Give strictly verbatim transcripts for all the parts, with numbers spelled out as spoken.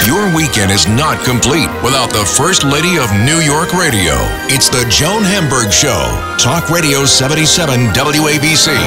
Your weekend is not complete without the First Lady of New York Radio. It's the Joan Hamburg Show. Talk Radio seventy-seven W A B C.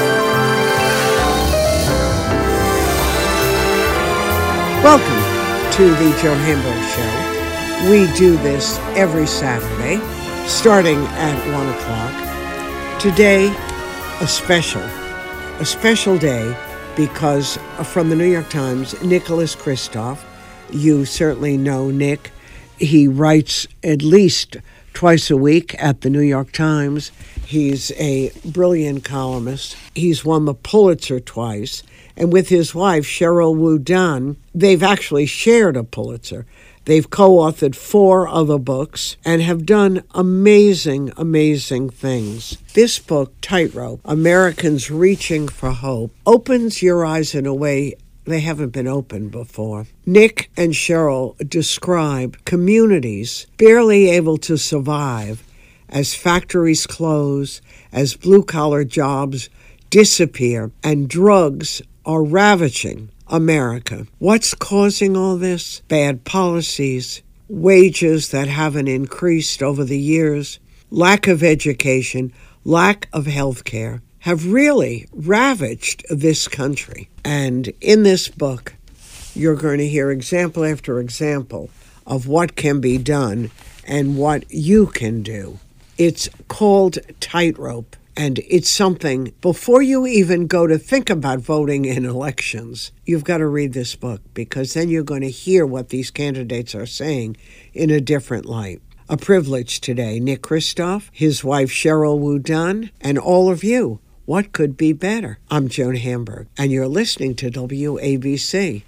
Welcome to the Joan Hamburg Show. We do this every Saturday, starting at one o'clock. Today, a special, a special day because from the New York Times, Nicholas Kristof. You certainly know Nick. He writes at least twice a week at the New York Times. He's a brilliant columnist. He's won the Pulitzer twice. And with his wife, Sheryl Wu Dunn, they've actually shared a Pulitzer. They've co-authored four other books and have done amazing, amazing things. This book, Tightrope, Americans Reaching for Hope, opens your eyes in a way they haven't been opened before. Nick and Sheryl describe communities barely able to survive as factories close, as blue-collar jobs disappear, and drugs are ravaging America. What's causing all this? Bad policies, wages that haven't increased over the years, lack of education, lack of health care, have really ravaged this country. And in this book, you're going to hear example after example of what can be done and what you can do. It's called Tightrope, and it's something, before you even go to think about voting in elections, you've got to read this book, because then you're going to hear what these candidates are saying in a different light. A privilege today, Nick Kristof, his wife Sheryl Wu Dunn, and all of you. What could be better? I'm Joan Hamburg, and you're listening to W A B C.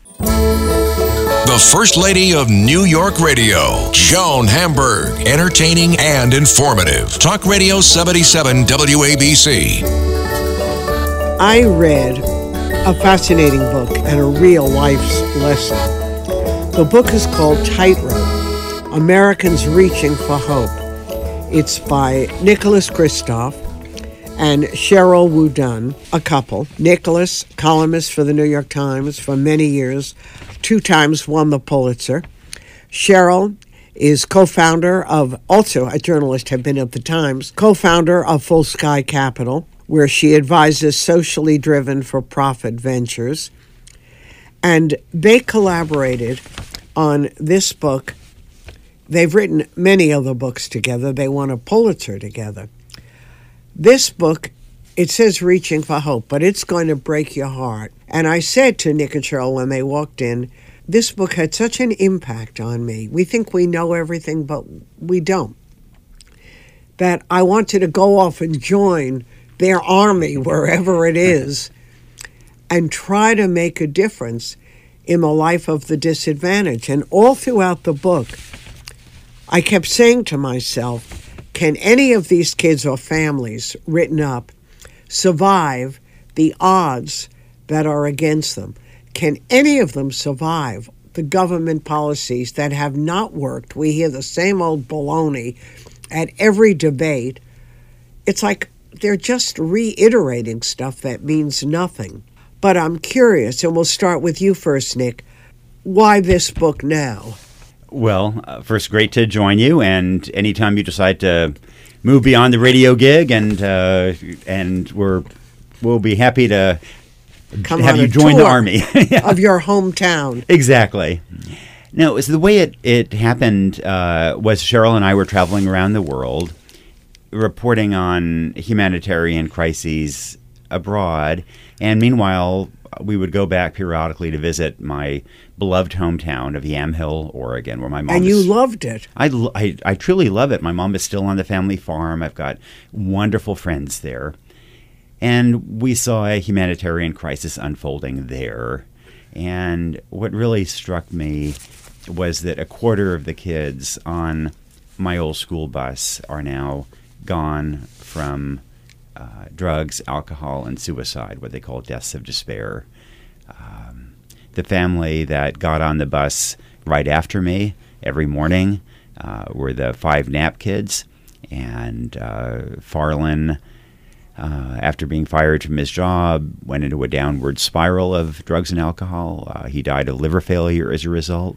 The First Lady of New York Radio, Joan Hamburg, entertaining and informative. Talk Radio seventy-seven W A B C. I read a fascinating book and a real life's lesson. The book is called Tightrope, Americans Reaching for Hope. It's by Nicholas Kristof and Sheryl Wu Dunn, a couple. Nicholas, columnist for the New York Times for many years, two times won the Pulitzer. Sheryl is co-founder of, also a journalist, had been at the Times, co-founder of Full Sky Capital, where she advises socially driven for-profit ventures. And they collaborated on this book. They've written many other books together. They won a Pulitzer together. This book, it says Reaching for Hope, but it's going to break your heart. And I said to Nick and Sheryl when they walked in, this book had such an impact on me. We think we know everything, but we don't. That I wanted to go off and join their army, wherever it is, and try to make a difference in the life of the disadvantaged. And all throughout the book, I kept saying to myself, can any of these kids or families written up survive the odds that are against them? Can any of them survive the government policies that have not worked? We hear the same old baloney at every debate. It's like they're just reiterating stuff that means nothing. But I'm curious, and we'll start with you first, Nick. Why this book now? Well, uh, first, great to join you, and anytime you decide to move beyond the radio gig, and uh, and we're we'll be happy to Come have on you a join tour the army yeah. of your hometown. Exactly. No, so the way it it happened uh, was Sheryl and I were traveling around the world, reporting on humanitarian crises abroad, and meanwhile, we would go back periodically to visit my beloved hometown of Yamhill, Oregon, where my mom and is. And you loved it. I, I, I truly love it. My mom is still on the family farm. I've got wonderful friends there. And we saw a humanitarian crisis unfolding there. And what really struck me was that a quarter of the kids on my old school bus are now gone from uh, drugs, alcohol, and suicide, what they call deaths of despair. Um, the family that got on the bus right after me every morning uh, were the five Knapp kids, and uh, Farland, uh, after being fired from his job, went into a downward spiral of drugs and alcohol. Uh, he died of liver failure as a result.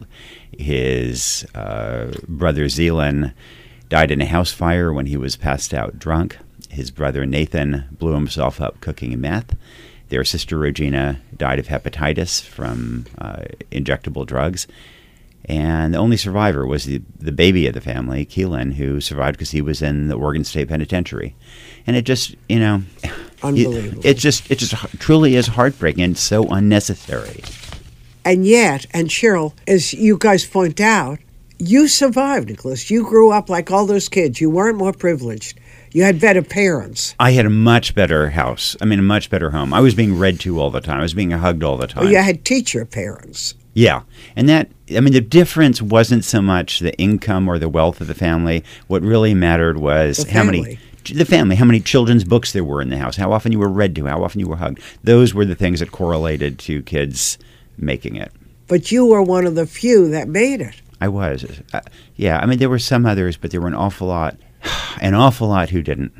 His uh, brother Zealand died in a house fire when he was passed out drunk. His brother Nathan blew himself up cooking meth. Their sister Regina died of hepatitis from uh, injectable drugs. And the only survivor was the, the baby of the family, Keelan, who survived because he was in the Oregon State Penitentiary. And it just, you know, unbelievable. It, it just it just truly is heartbreaking and so unnecessary. And yet, and Cheryl, as you guys point out, you survived, Nicholas. You grew up like all those kids. You weren't more privileged. You had better parents. I had a much better house. I mean, a much better home. I was being read to all the time. I was being hugged all the time. Well, you had teacher parents. Yeah. And that, I mean, the difference wasn't so much the income or the wealth of the family. What really mattered was The how family. many, the family, how many children's books there were in the house, how often you were read to, how often you were hugged. Those were the things that correlated to kids making it. But you were one of the few that made it. I was. Uh, yeah. I mean, there were some others, but there were an awful lot, an awful lot who didn't.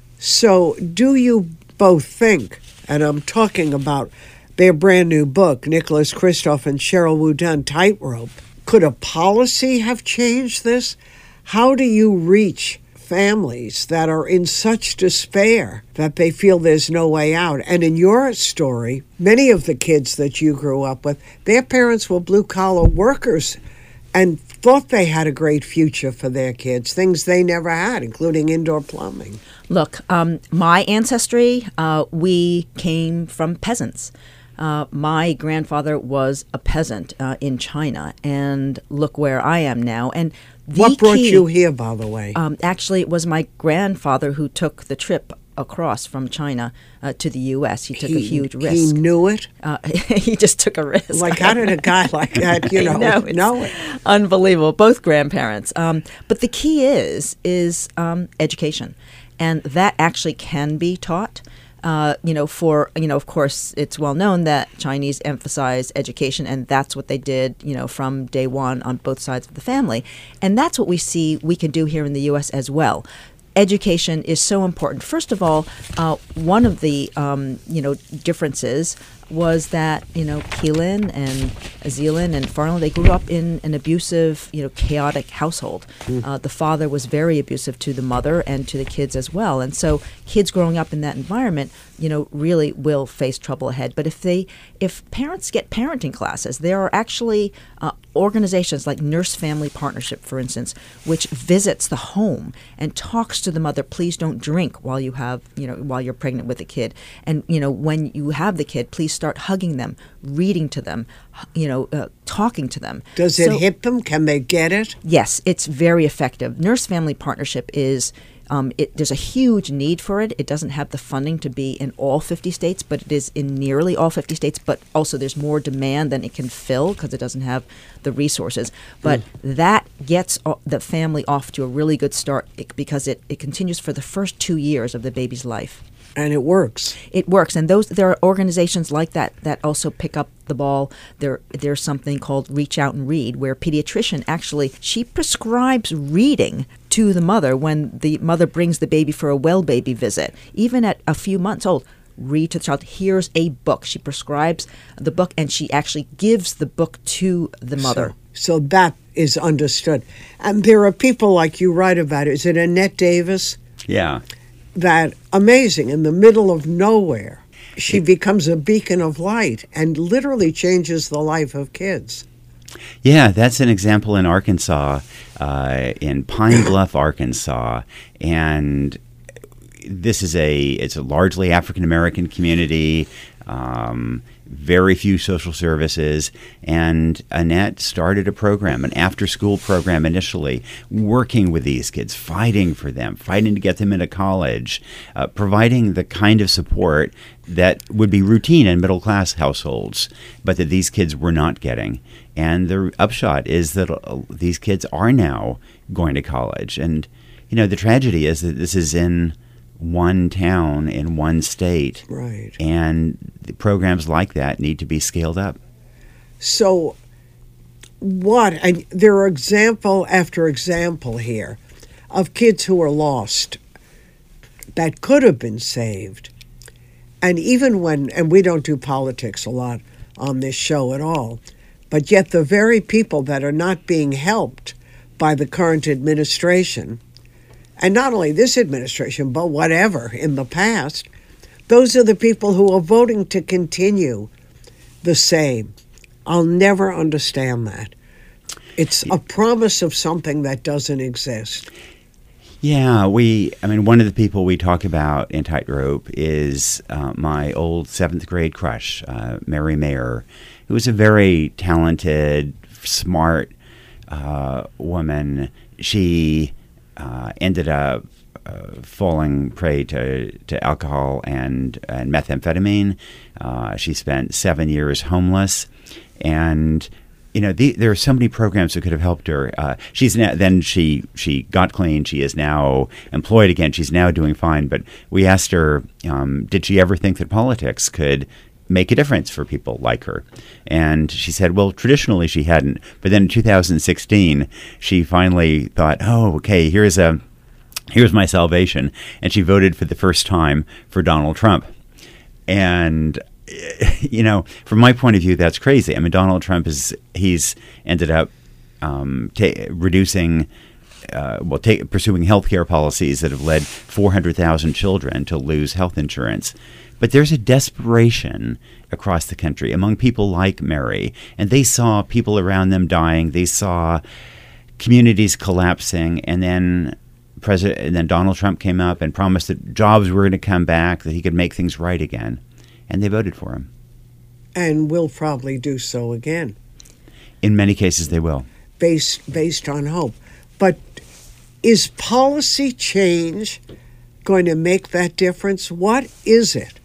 So do you both think, and I'm talking about their brand new book, Nicholas Kristof and Sheryl WuDunn, Tightrope, could a policy have changed this? How do you reach families that are in such despair that they feel there's no way out? And in your story, many of the kids that you grew up with, their parents were blue-collar workers and thought they had a great future for their kids, things they never had, including indoor plumbing. Look, um, my ancestry, uh, we came from peasants. Uh, my grandfather was a peasant uh, in China, and look where I am now. And the What brought key, you here, by the way? Um, actually, it was my grandfather who took the trip across from China uh, to the U S. He took a huge risk. He knew it? Uh, he just took a risk. Like, how did a guy like that, you know, know, it's know it? Unbelievable. Both grandparents. Um, but the key is is um, education, and that actually can be taught. Uh, you know, for, you know, of course, it's well known that Chinese emphasize education, and that's what they did, you know, from day one on both sides of the family. And that's what we see we can do here in the U S as well. Education is so important. First of all, uh, one of the, um, you know, differences was that, you know, Keelan and Zealand and Farland, they grew up in an abusive, you know, chaotic household. Mm. Uh, the father was very abusive to the mother and to the kids as well. And so kids growing up in that environment, you know, really will face trouble ahead. But if they, if parents get parenting classes, there are actually uh, organizations like Nurse Family Partnership, for instance, which visits the home and talks to the mother, please don't drink while you have, you know, while you're pregnant with a kid. And, you know, when you have the kid, please start hugging them, reading to them, you know, uh, talking to them. Does it so, hit them? Can they get it? Yes, it's very effective. Nurse Family Partnership is, um, it, there's a huge need for it. It doesn't have the funding to be in all fifty states, but it is in nearly all fifty states. But also there's more demand than it can fill because it doesn't have the resources. But mm. that gets the family off to a really good start because it, it continues for the first two years of the baby's life. And it works. It works. And those there are organizations like that that also pick up the ball. There, there's something called Reach Out and Read, where a pediatrician actually, she prescribes reading to the mother when the mother brings the baby for a well baby visit. Even at a few months old, read to the child, here's a book. She prescribes the book, and she actually gives the book to the mother. So, so that is understood. And there are people like you write about. Is it Annette Davis? Yeah. That amazing, in the middle of nowhere, she it, becomes a beacon of light and literally changes the life of kids. Yeah, that's an example in Arkansas, uh, in Pine Bluff, Arkansas, and this is a it's a largely African American community. Um, very few social services, and Annette started a program, an after-school program initially, working with these kids, fighting for them, fighting to get them into college, uh, providing the kind of support that would be routine in middle-class households, but that these kids were not getting. And the upshot is that uh, these kids are now going to college. And, you know, the tragedy is that this is in one town in one state. Right. And the programs like that need to be scaled up. So what, and there are example after example here of kids who are lost, that could have been saved. And even when, and we don't do politics a lot on this show at all, but yet the very people that are not being helped by the current administration, and not only this administration, but whatever in the past, those are the people who are voting to continue the same. I'll never understand that. It's a promise of something that doesn't exist. Yeah, we, I mean, one of the people we talk about in Tightrope is uh, my old seventh grade crush, uh, Mary Mayer, who was a very talented, smart uh, woman. She uh, ended up uh, falling prey to, to alcohol and, and methamphetamine. Uh, she spent seven years homeless. And you know, the, there are so many programs that could have helped her. Uh, she's now, then she she got clean. She is now employed again. She's now doing fine. But we asked her, um, did she ever think that politics could make a difference for people like her? And she said, well, traditionally she hadn't. But then in two thousand sixteen, she finally thought, oh, okay, here's a here's my salvation. And she voted for the first time for Donald Trump. And you know, from my point of view, that's crazy. I mean, Donald Trump is, he's ended up um, ta- reducing, uh, well, ta- pursuing healthcare policies that have led four hundred thousand children to lose health insurance. But there's a desperation across the country among people like Mary, and they saw people around them dying. They saw communities collapsing, and then President, and then Donald Trump came up and promised that jobs were going to come back, that he could make things right again. And they voted for him. And will probably do so again. In many cases, they will. Based, based on hope. But is policy change going to make that difference? What is it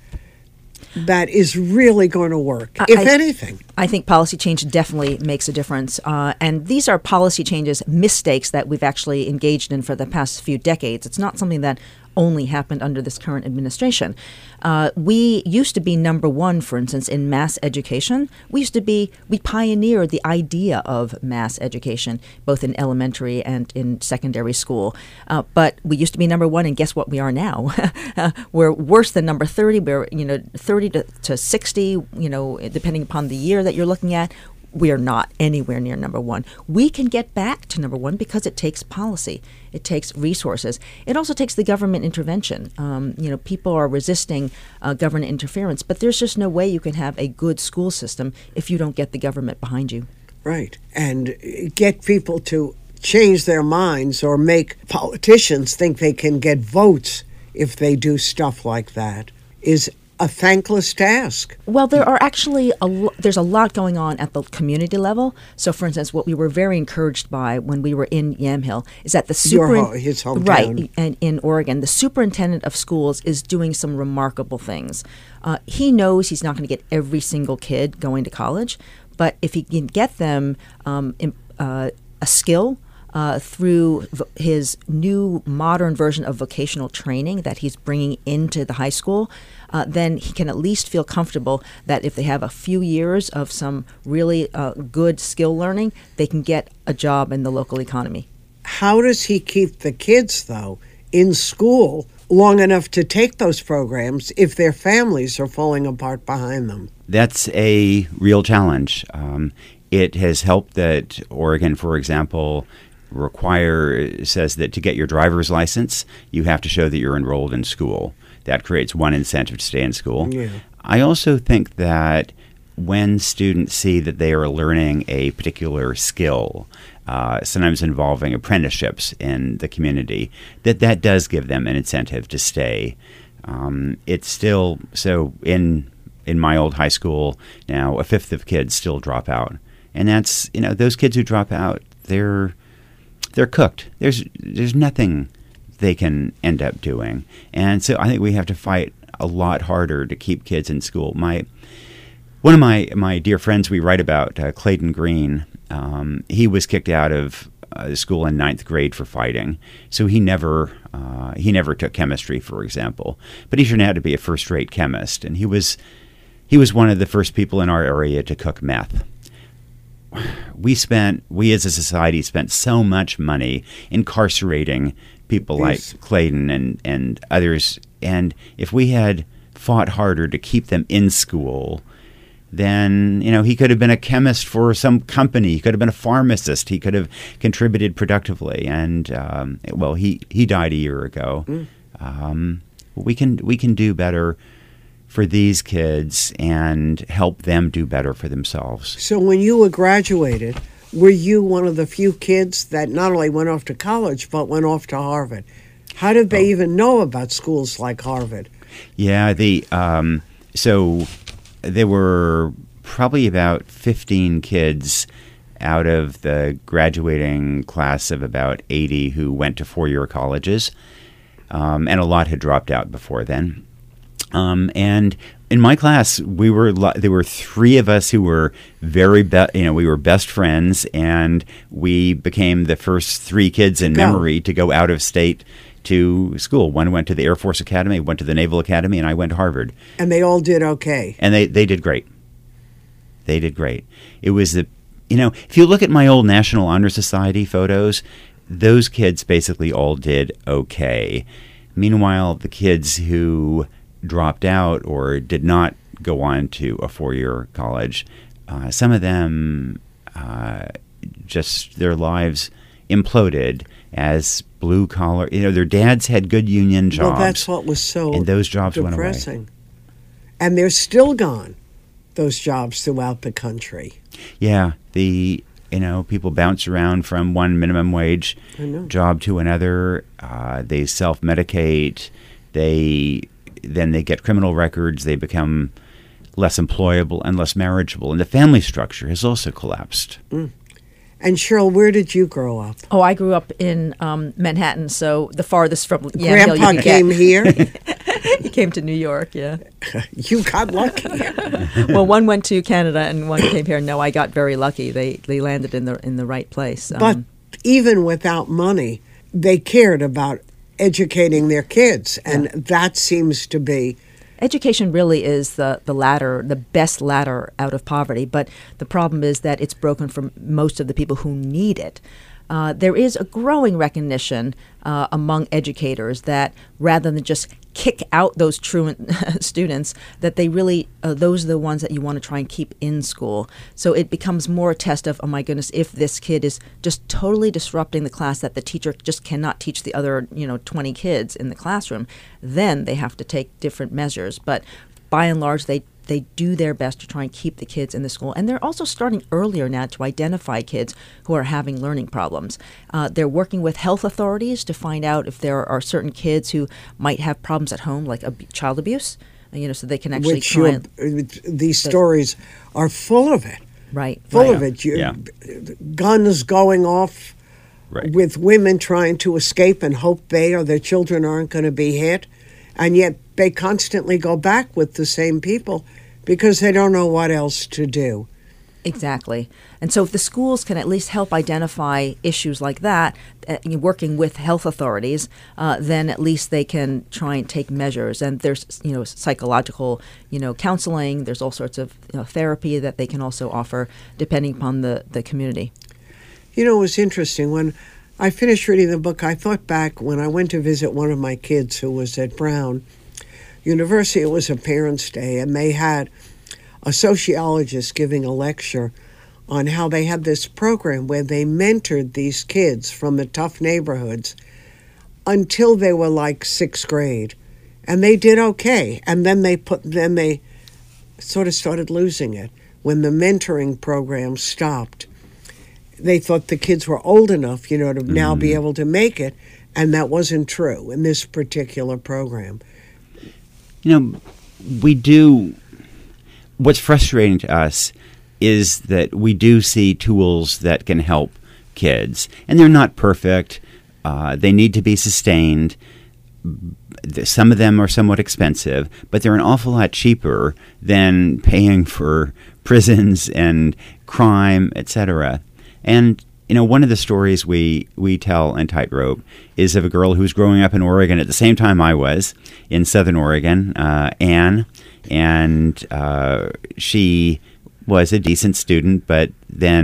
that is really going to work, if I, anything? I think policy change definitely makes a difference. Uh, and these are policy changes, mistakes that we've actually engaged in for the past few decades. It's not something that only happened under this current administration. Uh, we used to be number one, for instance, in mass education. We used to be, we pioneered the idea of mass education, both in elementary and in secondary school. Uh, but we used to be number one, and guess what we are now? uh, we're worse than number thirty. We're, you know, thirty to, to sixty, you know, depending upon the year that you're looking at. We are not anywhere near number one. We can get back to number one because it takes policy. It takes resources. It also takes the government intervention. Um, you know, people are resisting uh, government interference, but there's just no way you can have a good school system if you don't get the government behind you. Right. And get people to change their minds or make politicians think they can get votes if they do stuff like that is a thankless task. Well, there are actually a lo- there's a lot going on at the community level. So, for instance, what we were very encouraged by when we were in Yamhill is that the super Your, his hometown, right, and in Oregon, the superintendent of schools is doing some remarkable things. Uh, he knows he's not going to get every single kid going to college, but if he can get them um, in, uh, a skill. Uh, through vo- his new modern version of vocational training that he's bringing into the high school, uh, then he can at least feel comfortable that if they have a few years of some really uh, good skill learning, they can get a job in the local economy. How does he keep the kids, though, in school long enough to take those programs if their families are falling apart behind them? That's a real challenge. Um, it has helped that Oregon, for example, require says that to get your driver's license, you have to show that you're enrolled in school. That creates one incentive to stay in school. Yeah. I also think that when students see that they are learning a particular skill, uh, sometimes involving apprenticeships in the community, that that does give them an incentive to stay. Um, it's still, so in in my old high school now, a fifth of kids still drop out. And that's, you know, those kids who drop out, they're They're cooked. There's there's nothing they can end up doing. And so I think we have to fight a lot harder to keep kids in school. My One of my, my dear friends we write about, uh, Clayton Green, um, he was kicked out of uh, school in ninth grade for fighting. So he never uh, he never took chemistry, for example. But he turned out to be a first-rate chemist. And he was he was one of the first people in our area to cook meth. we spent, we as a society spent so much money incarcerating people Yes. like Clayton and, and others. And if we had fought harder to keep them in school, then, you know, he could have been a chemist for some company. He could have been a pharmacist. He could have contributed productively. And, um, well, he, he died a year ago. Mm. Um, we can we can do better for these kids and help them do better for themselves. So when you were graduated, were you one of the few kids that not only went off to college, but went off to Harvard? How did they oh. even know about schools like Harvard? Yeah, the um, so there were probably about fifteen kids out of the graduating class of about eighty who went to four-year colleges, um, and a lot had dropped out before then. Um, and in my class, we were there were three of us who were very be- you know we were best friends, and we became the first three kids in Go. memory to go out of state to school. One went to the Air Force Academy, went to the Naval Academy, and I went to Harvard. And they all did okay. And they, they did great. They did great. It was the, you know, if you look at my old National Honor Society photos, those kids basically all did okay. Meanwhile, the kids who dropped out or did not go on to a four-year college, uh, some of them uh, just, their lives imploded as blue collar, you know, their dads had good union jobs. Well, that's what was so and those jobs depressing. went away. And they're still gone, those jobs throughout the country. Yeah, the you know people bounce around from one minimum wage job to another. Uh, they self-medicate. They then they get criminal records. They become less employable and less marriageable, and the family structure has also collapsed. Mm. And Cheryl, where did you grow up? Oh, I grew up in um, Manhattan, so the farthest from Yamhill Grandpa you came get. here? He came to New York, yeah. You got lucky. Well, one went to Canada and one came here. No, I got very lucky. They they landed in the in the right place. Um, but even without money, they cared about educating their kids, and Yeah. that seems to be... Education really is the, the ladder, the best ladder out of poverty, but the problem is that it's broken for most of the people who need it. Uh, there is a growing recognition uh, among educators that rather than just kick out those truant students, that they really, uh, those are the ones that you want to try and keep in school. So it becomes more a test of, oh my goodness, if this kid is just totally disrupting the class that the teacher just cannot teach the other, you know, twenty kids in the classroom, then they have to take different measures. But by and large, they They do their best to try and keep the kids in the school. And they're also starting earlier now to identify kids who are having learning problems. Uh, they're working with health authorities to find out if there are certain kids who might have problems at home, like ab- child abuse, you know, so they can actually Which try you, and... these stories are full of it. Right. Full right. of it. You, Yeah. Guns going off Right. with women trying to escape and hope they or their children aren't going to be hit. And yet they constantly go back with the same people because they don't know what else to do. Exactly. And so if the schools can at least help identify issues like that, uh, working with health authorities, uh, then at least they can try and take measures. And there's, you know, psychological, you know, counseling. There's all sorts of you know, therapy that they can also offer depending upon the, the community. You know, it was interesting. When I finished reading the book, I thought back when I went to visit one of my kids who was at Brown University. It was a Parents' Day, and they had a sociologist giving a lecture on how they had this program where they mentored these kids from the tough neighborhoods until they were like sixth grade, and they did okay. And then they put then they sort of started losing it when the mentoring program stopped. They thought the kids were old enough, you know, to mm. now be able to make it, and that wasn't true in this particular program. You know, we do. What's frustrating to us is that we do see tools that can help kids, and they're not perfect. Uh, they need to be sustained. Some of them are somewhat expensive, but they're an awful lot cheaper than paying for prisons and crime, et cetera. And you know, one of the stories we, we tell in Tightrope is of a girl who was growing up in Oregon at the same time I was, in Southern Oregon, uh, Anne. And uh, she was a decent student, but then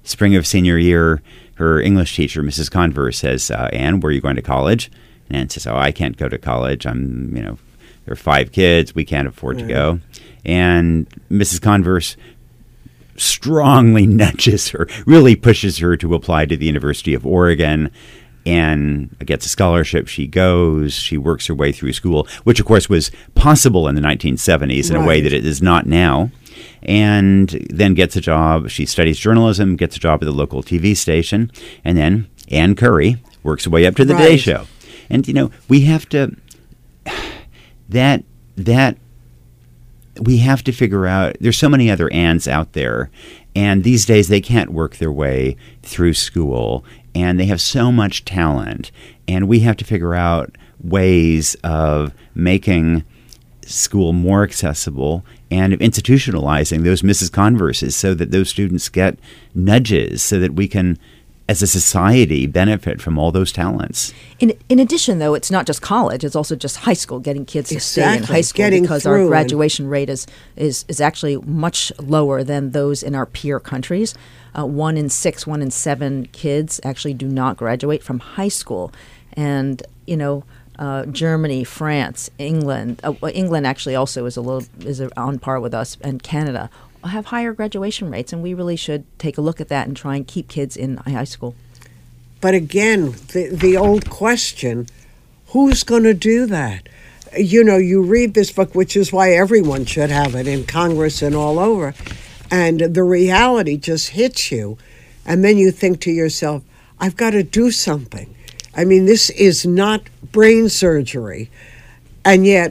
spring of senior year, her English teacher, Missus Converse, says, uh, Anne, where are you going to college? And Anne says, oh, I can't go to college. I'm, you know, there are five kids. We can't afford Mm-hmm. to go. And Missus Converse strongly nudges her, really pushes her to apply to the University of Oregon. And gets a scholarship. She goes. She works her way through school, which, of course, was possible in the nineteen seventies in a way Right. that it is not now. And then gets a job. She studies journalism, gets a job at the local T V station. And then Ann Curry works her way up to the Today Right. Show. And, you know, we have to – that that – we have to figure out – there's so many other Anns out there. And these days they can't work their way through school. And they have so much talent. And we have to figure out ways of making school more accessible and of institutionalizing those Missus Converses so that those students get nudges so that we can, as a society, benefit from all those talents. In in addition, though, it's not just college; it's also just high school. Getting kids to stay in Exactly. high school Getting because through our and- graduation rate is, is is actually much lower than those in our peer countries. Uh, one in six, one in seven kids actually do not graduate from high school, and you know. Uh, Germany, France, England. Uh, well, England actually also is a little is on par with us, and Canada have higher graduation rates, and we really should take a look at that and try and keep kids in high school. But again, the, the old question, who's going to do that? You know, you read this book, which is why everyone should have it in Congress and all over, and the reality just hits you. And then you think to yourself, I've got to do something. I mean, this is not brain surgery. And yet,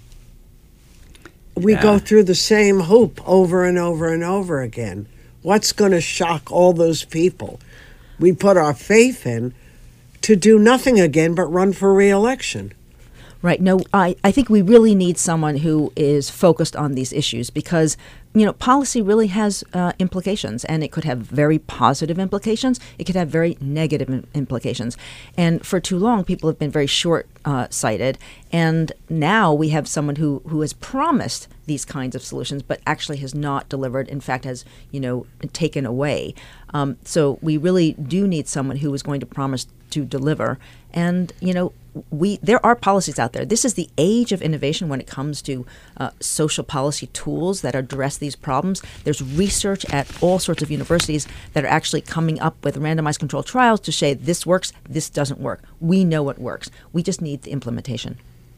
we Yeah. go through the same hoop over and over and over again. What's going to shock all those people we put our faith in to do nothing again but run for re-election? Right. No, I, I think we really need someone who is focused on these issues because, you know, policy really has uh, implications, and it could have very positive implications. It could have very negative im- implications. And for too long, people have been very short-sighted. And now we have someone who, who has promised these kinds of solutions, but actually has not delivered, in fact, has, you know, taken away. Um, so we really do need someone who is going to promise to deliver. And, you know, we there are policies out there. This is the age of innovation when it comes to uh, social policy tools that address these problems. There's research at all sorts of universities that are actually coming up with randomized controlled trials to say this works, this doesn't work. We know it works. We just need the implementation.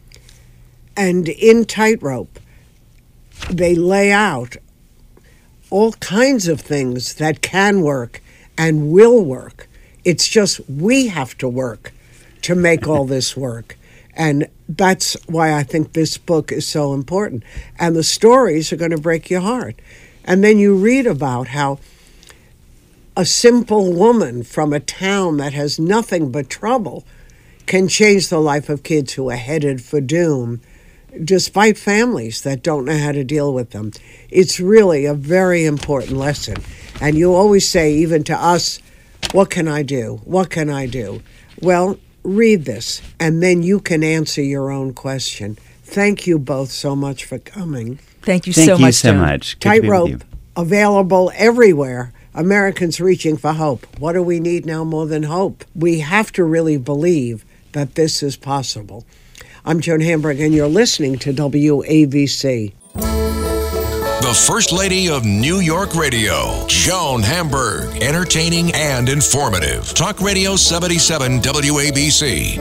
And in Tightrope, they lay out all kinds of things that can work and will work. It's just we have to work to make all this work. And that's why I think this book is so important. And the stories are going to break your heart. And then you read about how a simple woman from a town that has nothing but trouble can change the life of kids who are headed for doom, despite families that don't know how to deal with them. It's really a very important lesson. And you always say, even to us, what can I do? What can I do? Well, read this, and then you can answer your own question. Thank you both so much for coming. Thank you Thank so you much, so Joan. much. Good to be with you. Tightrope, available everywhere. Americans reaching for hope. What do we need now more than hope? We have to really believe that this is possible. I'm Joan Hamburg, and you're listening to W A B C. The First Lady of New York Radio, Joan Hamburg, entertaining and informative. Talk Radio seventy-seven W A B C.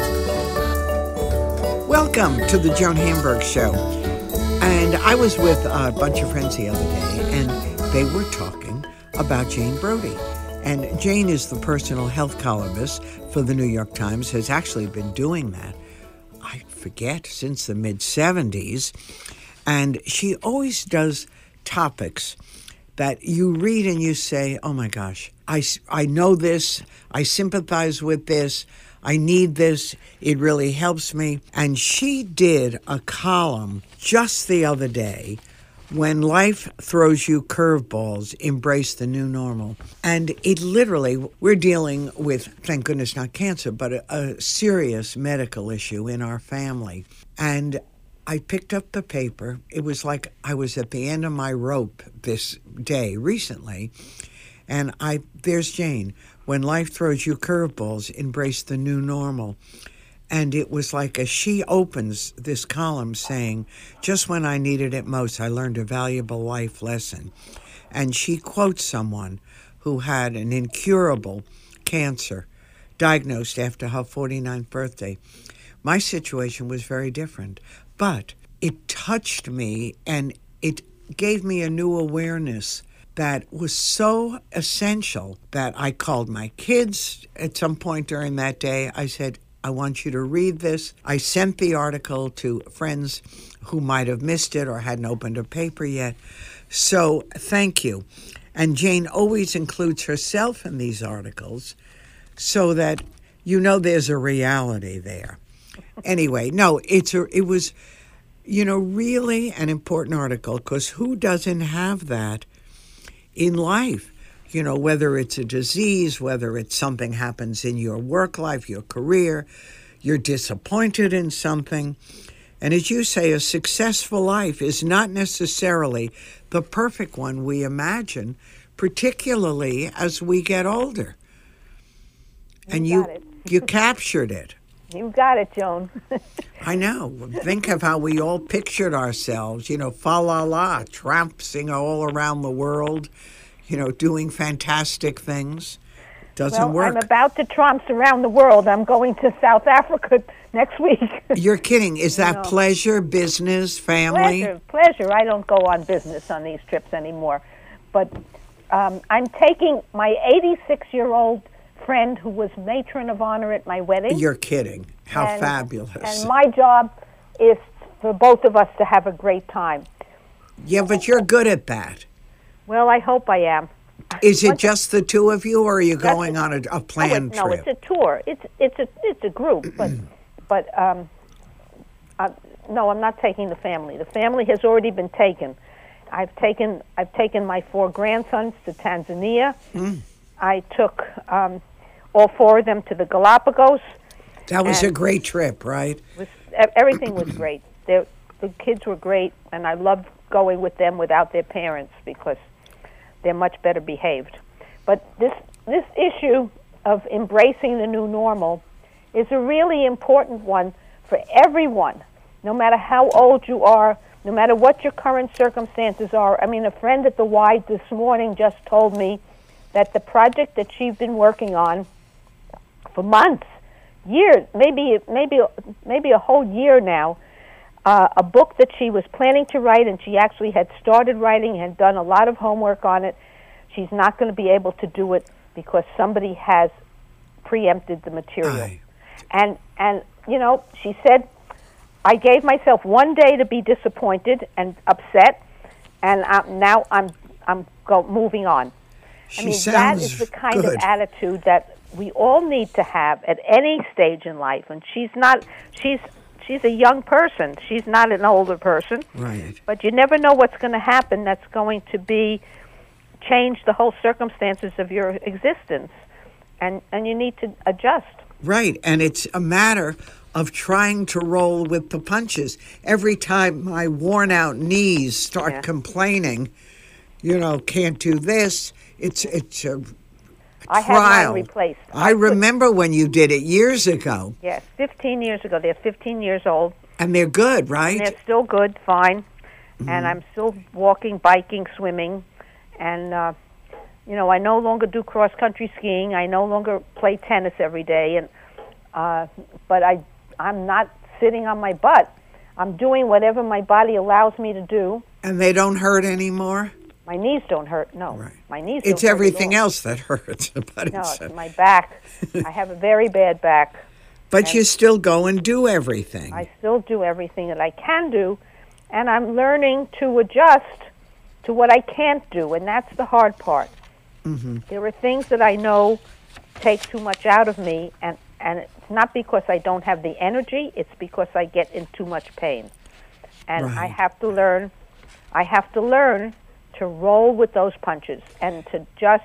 Welcome to the Joan Hamburg Show. And I was with a bunch of friends the other day, and they were talking about Jane Brody. And Jane is the personal health columnist for the New York Times, has actually been doing that, I forget, since the mid-seventies. And she always does topics that you read and you say, oh my gosh, I, I know this, I sympathize with this, I need this, it really helps me. And she did a column just the other day, When Life Throws You Curveballs, Embrace the New Normal. And it literally, we're dealing with, thank goodness not cancer, but a, a serious medical issue in our family. And I picked up the paper. It was like I was at the end of my rope this day recently. And I there's Jane. When life throws you curveballs, embrace the new normal. And it was like as she opens this column saying, just when I needed it most, I learned a valuable life lesson. And she quotes someone who had an incurable cancer diagnosed after her forty-ninth birthday. My situation was very different, but it touched me and it gave me a new awareness that was so essential that I called my kids at some point during that day. I said, I want you to read this. I sent the article to friends who might have missed it or hadn't opened a paper yet. So thank you. And Jane always includes herself in these articles so that you know there's a reality there. Anyway, no, it's a, it was, you know, really an important article because who doesn't have that in life? You know, whether it's a disease, whether it's something happens in your work life, your career, you're disappointed in something. And as you say, a successful life is not necessarily the perfect one we imagine, particularly as we get older. And you, you, you captured it. You got it, Joan. I know. Think of how we all pictured ourselves, you know, fa la la, tramping all around the world, you know, doing fantastic things. Doesn't well, work. I'm about to tromps around the world. I'm going to South Africa next week. You're kidding. Is that No. pleasure, business, family? Pleasure, pleasure. I don't go on business on these trips anymore. But um, I'm taking my eighty-six-year-old friend who was matron of honor at my wedding. You're kidding. How and, fabulous. And my job is for both of us to have a great time. Yeah, but you're good at that. Well, I hope I am. Is it Once- just the two of you, or are you That's going a- on a, a Oh, planned it- no, trip? it's a tour. It's it's a it's a group, but but um, uh, no, I'm not taking the family. The family has already been taken. I've taken I've taken my four grandsons to Tanzania. Mm. I took um, all four of them to the Galapagos. That was a and- great trip, right? It was, e- everything was great. They're, the kids were great, and I loved going with them without their parents because they're much better behaved. But this this issue of embracing the new normal is a really important one for everyone, no matter how old you are, no matter what your current circumstances are. I mean, a friend at the Y this morning just told me that the project that she's been working on for months, years, maybe maybe maybe a whole year now, uh, a book that she was planning to write, and she actually had started writing, had done a lot of homework on it. She's not going to be able to do it because somebody has preempted the material. Aye. And and you know, she said, I gave myself one day to be disappointed and upset, and I'm, now I'm I'm go, moving on. She I mean, that sounds is the kind good. of attitude that we all need to have at any stage in life. And she's not she's she's a young person. She's not an older person. Right. But you never know what's going to happen that's going to be change the whole circumstances of your existence. And and you need to adjust. Right, and it's a matter of trying to roll with the punches. Every time my worn-out knees start Yeah. complaining, you know, can't do this, it's it's a I had trial. mine replaced. I could- remember when you did it years ago, Yes, fifteen years ago. They're fifteen years old. and they're good, right? They're still good, fine. Mm-hmm. And I'm still walking, biking, swimming. And, uh, you know, I no longer do cross-country skiing. I no longer play tennis every day. And uh, But I, I'm not sitting on my butt. I'm doing whatever my body allows me to do. And they don't hurt anymore? My knees don't hurt. No, Right. my knees It's don't hurt at everything all. else that hurts. But, No, it's, it's my back. I have a very bad back. but you still go and do everything. I still do everything that I can do, and I'm learning to adjust to what I can't do, and that's the hard part. Mm-hmm. There are things that I know take too much out of me, and, and it's not because I don't have the energy, it's because I get in too much pain. And I Right. have to learn, I have to learn to roll with those punches and to just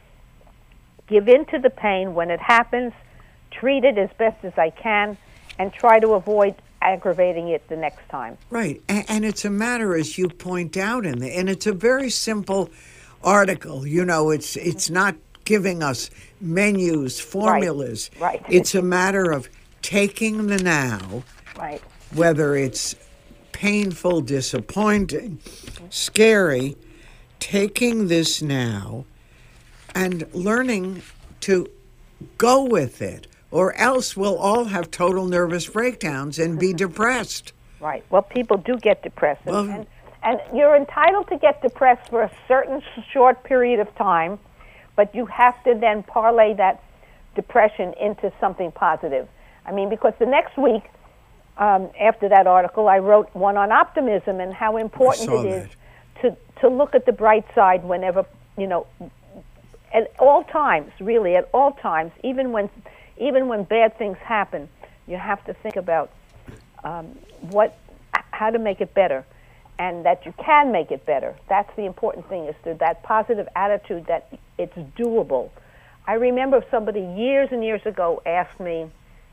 give in to the pain when it happens, treat it as best as I can, and try to avoid aggravating it the next time. Right, and, and it's a matter, as you point out in the, and it's a very simple article. You know, it's it's not giving us menus, formulas. Right. It's a matter of taking the now, Right. whether it's painful, disappointing, scary, taking this now and learning to go with it, or else we'll all have total nervous breakdowns and be depressed. Right. Well, people do get depressed. And, Well- and, and you're entitled to get depressed for a certain short period of time, but you have to then parlay that depression into something positive. I mean, because the next week, um, after that article, I wrote one on optimism and how important saw it is to, to look at the bright side whenever, you know, at all times, really, at all times, even when, even when bad things happen, you have to think about um, what, how to make it better, and that you can make it better. That's the important thing, is to that positive attitude that it's doable. I remember somebody years and years ago asked me,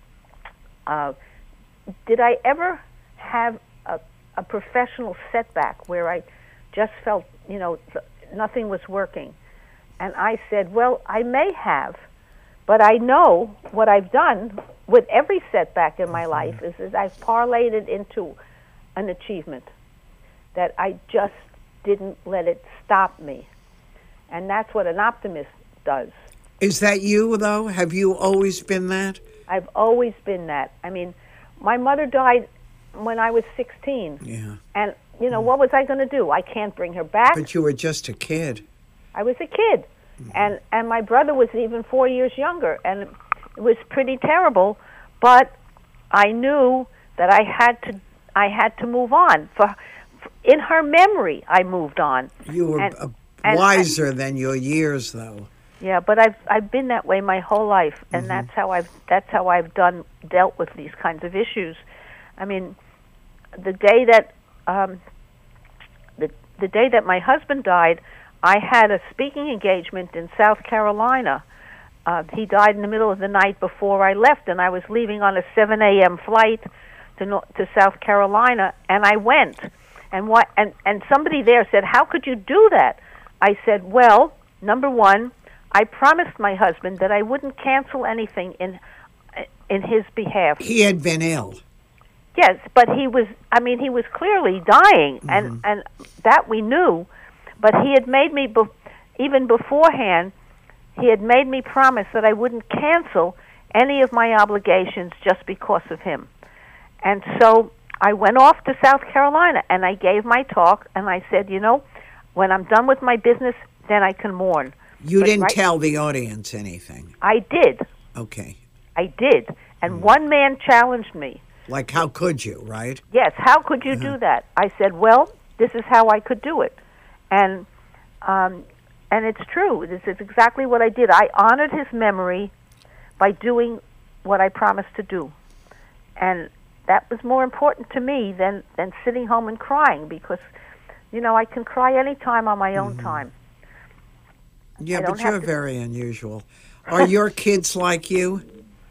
uh, did I ever have a, a professional setback where I just felt, you know, th- nothing was working? And I said, well, I may have, but I know what I've done with every setback in my life is, is I've parlayed it into an achievement, that I just didn't let it stop me. And that's what an optimist does. Is that you, though? Have you always been that? I've always been that. I mean, my mother died when I was sixteen. Yeah. And, you know, what was I going to do? I can't bring her back. But you were just a kid. I was a kid. And and my brother was even four years younger. And it was pretty terrible. But I knew that I had to I had to move on. For, for in her memory, I moved on. You were And- uh, and- wiser than your years, though. Yeah, but I've I've been that way my whole life, and Mm-hmm. that's how I've that's how I've done dealt with these kinds of issues. I mean, the day that um, the the day that my husband died, I had a speaking engagement in South Carolina. Uh, he died in the middle of the night before I left, and I was leaving on a seven a.m. flight to no, to South Carolina, and I went. And what and and somebody there said, "How could you do that?" I said, "Well, number one, I promised my husband that I wouldn't cancel anything in in his behalf." He had been ill. Yes, but he was, I mean, he was clearly dying, and, and that we knew. But he had made me, be, even beforehand, he had made me promise that I wouldn't cancel any of my obligations just because of him. And so I went off to South Carolina, and I gave my talk, and I said, you know, when I'm done with my business, then I can mourn. You But didn't right- tell the audience anything. I did. Okay. I did. And one man challenged me. Like, how could you, right? Yes, how could you do that? I said, well, this is how I could do it. And um, and it's true. This is exactly what I did. I honored his memory by doing what I promised to do. And that was more important to me than, than sitting home and crying, because, you know, I can cry any time on my own time. Yeah, I don't but you're have to- very unusual. Are your kids like you?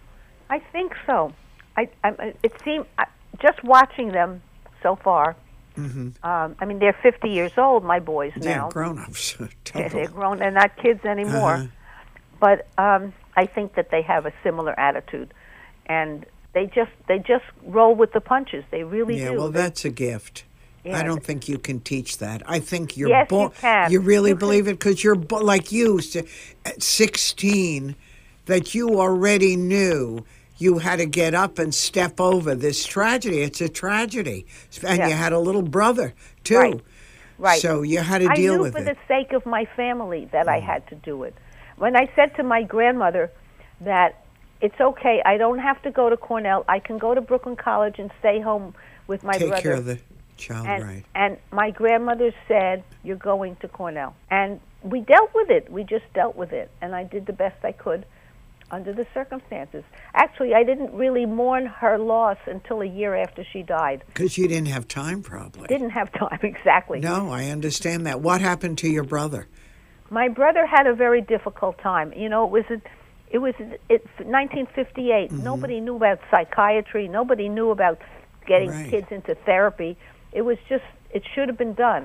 I think so. I, I it seemed I, just watching them so far. Um, I mean, they're fifty years old. My boys Yeah, now. grown-ups. They're, Total. they're grown. They're not kids anymore. Uh-huh. But um, I think that they have a similar attitude, and they just they just roll with the punches. They really Yeah, do. well, They- that's a gift. Yeah. I don't think you can teach that. I think you're Yes, born. you can. You really You can- believe it because you're bo- like you s- at sixteen, that you already knew you had to get up and step over this tragedy. It's a tragedy, and Yeah. you had a little brother too. Right. Right. So you had to I deal knew with for it. the sake of my family that I had to do it. When I said to my grandmother that it's okay, I don't have to go to Cornell, I can go to Brooklyn College and stay home with my Take brother. care of the child, and, right? and my grandmother said, you're going to Cornell. And we dealt with it. We just dealt with it. And I did the best I could under the circumstances. Actually, I didn't really mourn her loss until a year after she died. Because you didn't have time, probably. Didn't have time, exactly. No, I understand that. What happened to your brother? My brother had a very difficult time. You know, it was a, it was it, nineteen fifty-eight. Mm-hmm. Nobody knew about psychiatry. Nobody knew about getting Right. kids into therapy. It was just, it should have been done.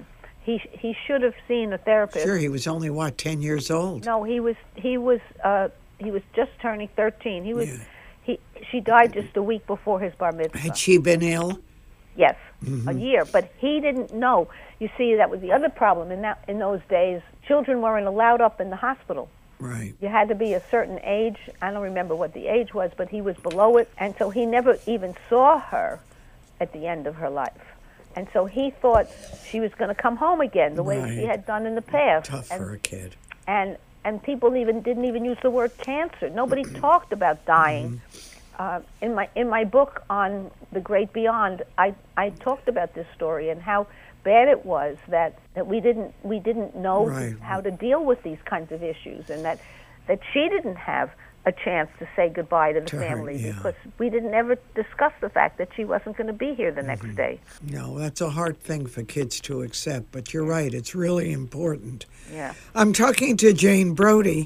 He he should have seen a therapist. Sure, he was only, what, ten years old? No, he was he was uh, he was just turning thirteen. He was Yeah. he she died just a week before his bar mitzvah. Had she been ill? Yes, Mm-hmm. a year. But he didn't know. You see, that was the other problem. In that in those days, children weren't allowed up in the hospital. Right. You had to be a certain age. I don't remember what the age was, but he was below it, and so he never even saw her at the end of her life. And so he thought she was going to come home again, the way Right. she had done in the past. Tough and, for a kid. And and people even didn't even use the word cancer. Nobody talked about dying. Uh, in my in my book on The Great Beyond, I I talked about this story and how bad it was that, that we didn't we didn't know Right. how to deal with these kinds of issues, and that that she didn't have a chance to say goodbye to the To her, family yeah. because we didn't ever discuss the fact that she wasn't going to be here the next day. No, that's a hard thing for kids to accept, but you're right, it's really important. Yeah. I'm talking to Jane Brody,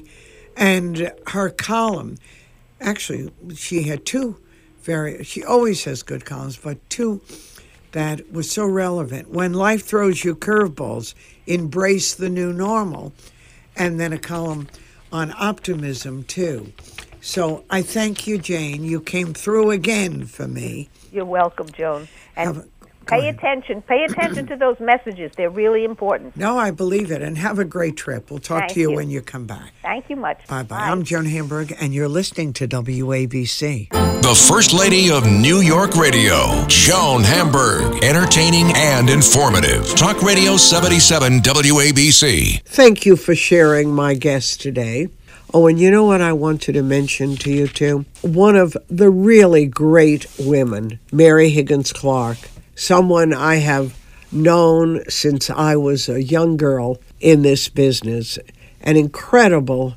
and her column, actually, she had two very, she always has good columns, but two that was so relevant. When life throws you curveballs, embrace the new normal, and then a column on optimism, too. So I thank you, Jane. You came through again for me. You're welcome, Joan. And Have a- go pay ahead. attention. Pay attention to those messages. They're really important. No, I believe it, and have a great trip. We'll talk Thank to you, you. when you come back. Thank you much. Bye-bye. I'm Joan Hamburg, and you're listening to W A B C. The First Lady of New York Radio, Joan Hamburg. Entertaining and informative. Talk Radio seventy-seven W A B C. Thank you for sharing my guest today. Oh, and you know what I wanted to mention to you, too? One of the really great women, Mary Higgins Clark, someone I have known since I was a young girl in this business, an incredible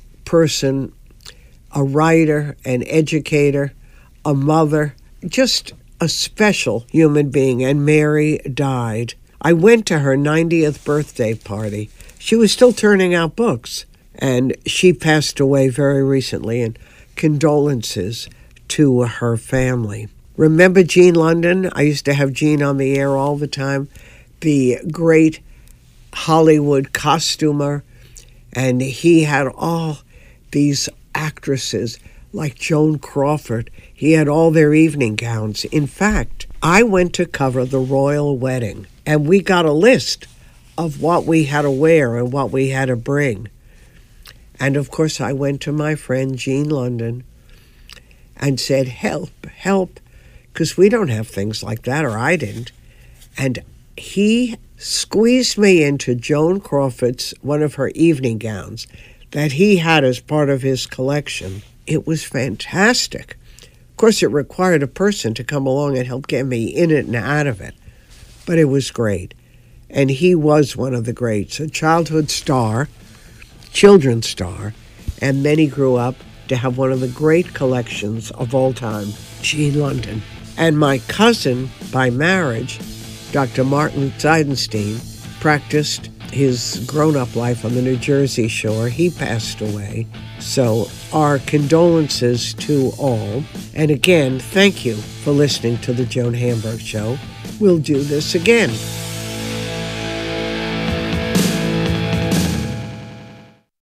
person, a writer, an educator, a mother, just a special human being, and Mary died. I went to her ninetieth birthday party. She was still turning out books, and she passed away very recently, and condolences to her family. Remember Gene London? I used to have Gene on the air all the time, the great Hollywood costumer, and he had all these actresses like Joan Crawford. He had all their evening gowns. In fact, I went to cover the royal wedding, and we got a list of what we had to wear and what we had to bring. And of course, I went to my friend Gene London and said, help, help, because we don't have things like that, or I didn't. And he squeezed me into Joan Crawford's, one of her evening gowns that he had as part of his collection. It was fantastic. Of course, it required a person to come along and help get me in it and out of it, but it was great. And he was one of the greats, a childhood star, children's star, and then he grew up to have one of the great collections of all time, Gene London. And my cousin, by marriage, Doctor Martin Seidenstein, practiced his grown-up life on the New Jersey shore. He passed away. So our condolences to all. And again, thank you for listening to the Joan Hamburg Show. We'll do this again.